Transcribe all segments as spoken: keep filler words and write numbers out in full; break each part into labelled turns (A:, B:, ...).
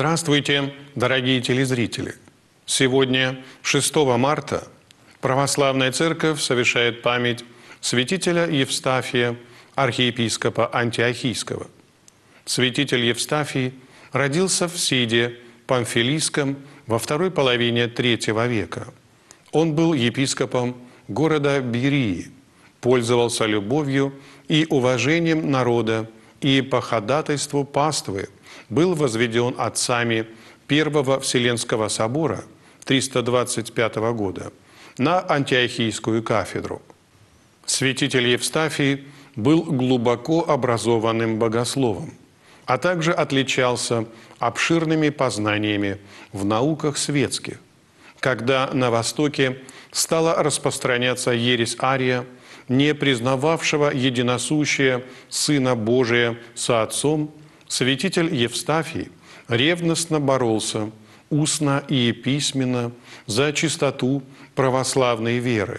A: Здравствуйте, дорогие телезрители! Сегодня, шестого марта, Православная Церковь совершает память святителя Евстафия, архиепископа Антиохийского. Святитель Евстафий родился в Сиде Памфилийском во второй половине третьего века. Он был епископом города Берии, пользовался любовью и уважением народа и по ходатайству паствы был возведен отцами Первого Вселенского собора триста двадцать пятого года на Антиохийскую кафедру. Святитель Евстафий был глубоко образованным богословом, а также отличался обширными познаниями в науках светских. Когда на Востоке стала распространяться ересь Ария, не признававшего единосущее Сына Божия со Отцом, святитель Евстафий ревностно боролся устно и письменно за чистоту православной веры.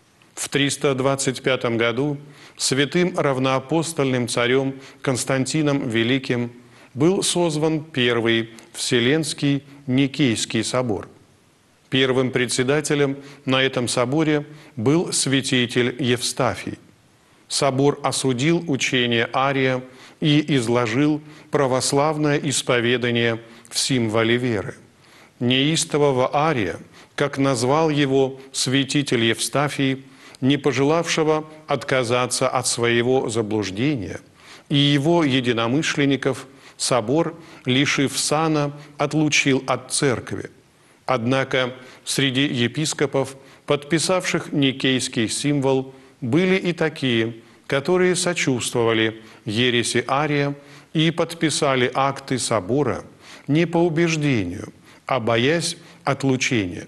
A: В триста двадцать пятом году святым равноапостольным царем Константином Великим был созван Первый Вселенский Никейский собор. Первым председателем на этом соборе был святитель Евстафий. Собор осудил учение Ария и изложил православное исповедание в символе веры. Неистового Ария, как назвал его святитель Евстафий, не пожелавшего отказаться от своего заблуждения, и его единомышленников собор, лишив сана, отлучил от церкви. Однако среди епископов, подписавших никейский символ, были и такие, которые сочувствовали ереси Ария и подписали акты собора не по убеждению, а боясь отлучения.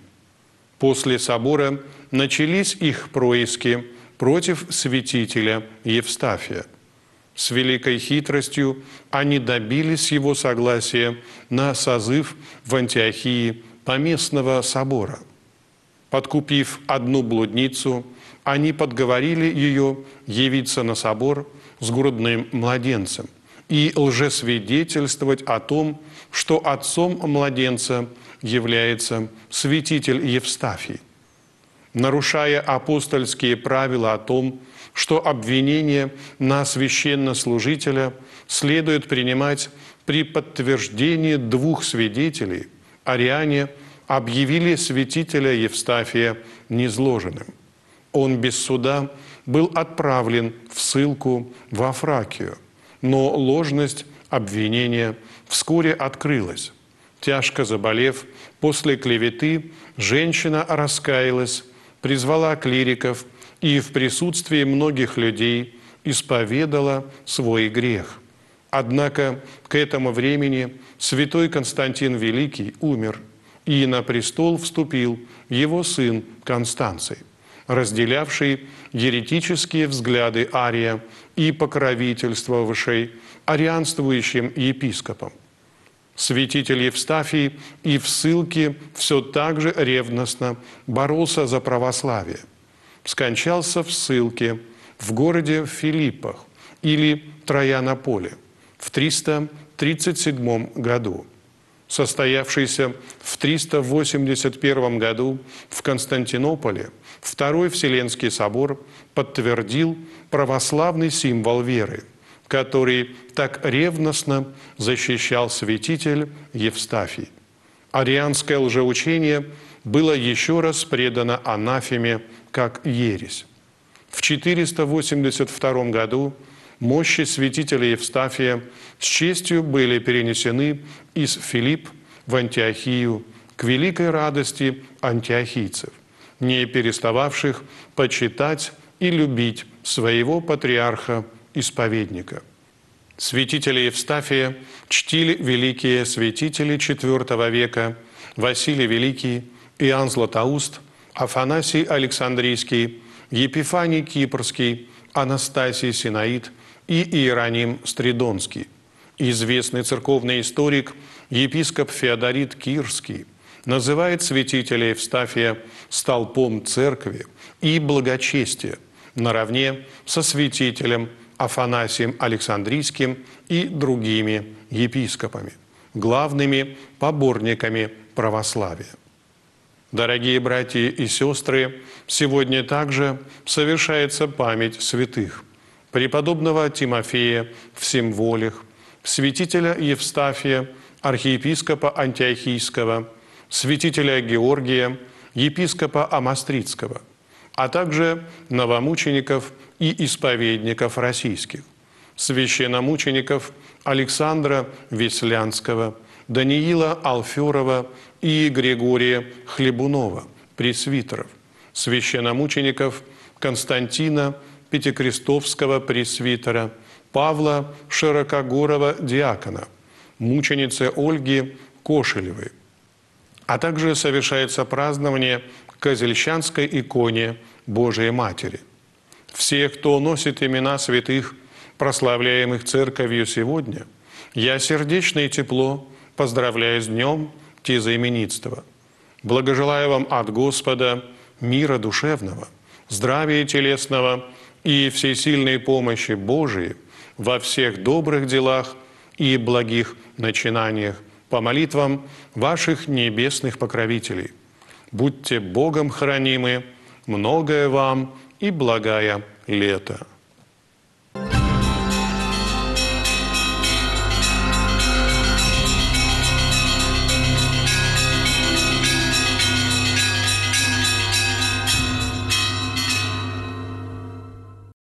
A: После собора начались их происки против святителя Евстафия. С великой хитростью они добились его согласия на созыв в Антиохии поместного собора. Подкупив одну блудницу, они подговорили ее явиться на собор с грудным младенцем и лжесвидетельствовать о том, что отцом младенца является святитель Евстафий. Нарушая апостольские правила о том, что обвинение на священнослужителя следует принимать при подтверждении двух свидетелей, ариане объявили святителя Евстафия низложенным. Он без суда был отправлен в ссылку во Фракию, но ложность обвинения вскоре открылась. Тяжко заболев после клеветы, женщина раскаялась, призвала клириков и в присутствии многих людей исповедала свой грех. Однако к этому времени святой Константин Великий умер, и на престол вступил его сын Констанций, разделявший еретические взгляды Ария и покровительствовавший арианствующим епископам. Святитель Евстафий и в ссылке все так же ревностно боролся за православие. Скончался в ссылке в городе Филиппах или Троянополе в триста тридцать седьмом году. Состоявшийся в триста восемьдесят первом году в Константинополе Второй Вселенский собор подтвердил православный символ веры, который так ревностно защищал святитель Евстафий. Арианское лжеучение было еще раз предано анафеме как ересь. В четыреста восемьдесят втором году мощи святителя Евстафия с честью были перенесены из Филипп в Антиохию к великой радости антиохийцев, не перестававших почитать и любить своего патриарха-исповедника. Святителя Евстафия чтили великие святители четвёртого века Василий Великий, Иоанн Златоуст, Афанасий Александрийский, Епифаний Кипрский, Анастасий Синаид и Иероним Стридонский. Известный церковный историк, епископ Феодорит Кирский, называет святителя Евстафия столпом церкви и благочестия, наравне со святителем Афанасием Александрийским и другими епископами. главными поборниками православия. Дорогие братья и сестры, сегодня также совершается память святых: преподобного Тимофея в Семволях, святителя Евстафия, архиепископа Антиохийского, святителя Георгия, епископа Амастридского, а также новомучеников и исповедников российских, священномучеников Александра Веслянского, Даниила Алферова и Григория Хлебунова, пресвитеров, священномучеников Константина Пятикрестовского, пресвитера, Павла Широкогорова, диакона, мученицы Ольги Кошелевой. А также совершается празднование Козельщанской иконе Божией Матери. Все, кто носит имена святых, прославляемых Церковью сегодня, я сердечно и тепло поздравляю с днем тезаименитства. Благожелаю вам от Господа мира душевного, здравия телесного и всесильной помощи Божией во всех добрых делах и благих начинаниях по молитвам ваших небесных покровителей. Будьте Богом хранимы, многое вам и благая лето.